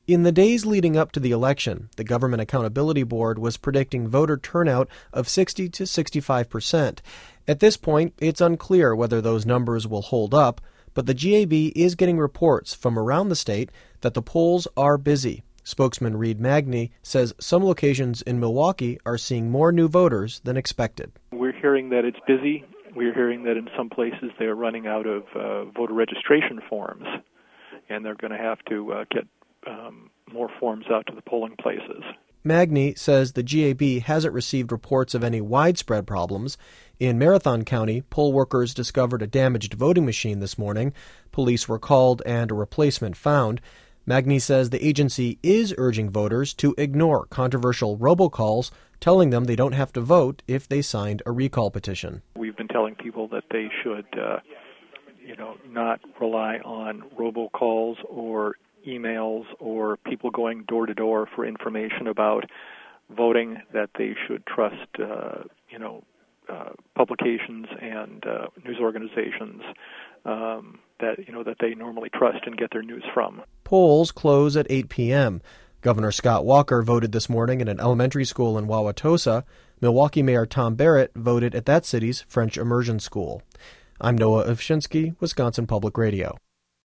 In the days leading up to the election, the Government Accountability Board was predicting voter turnout of 60 to 65%. At this point, it's unclear whether those numbers will hold up, but the GAB is getting reports from around the state that the polls are busy. Spokesman Reed Magny says some locations in Milwaukee are seeing more new voters than expected. We're hearing that it's busy. We're hearing that in some places they're running out of voter registration forms, and they're going to have to get more forms out to the polling places. Magny says the GAB hasn't received reports of any widespread problems. In Marathon County, poll workers discovered a damaged voting machine this morning. Police were called and a replacement found. Magny says the agency is urging voters to ignore controversial robocalls, telling them they don't have to vote if they signed a recall petition. We've been telling people that they should, not rely on robocalls or emails or people going door to door for information about voting, that they should trust, publications and news organizations that they normally trust and get their news from. Polls close at 8 p.m. Governor Scott Walker voted this morning in an elementary school in Wauwatosa. Milwaukee Mayor Tom Barrett voted at that city's French immersion school. I'm Noah Ovshinsky, Wisconsin Public Radio.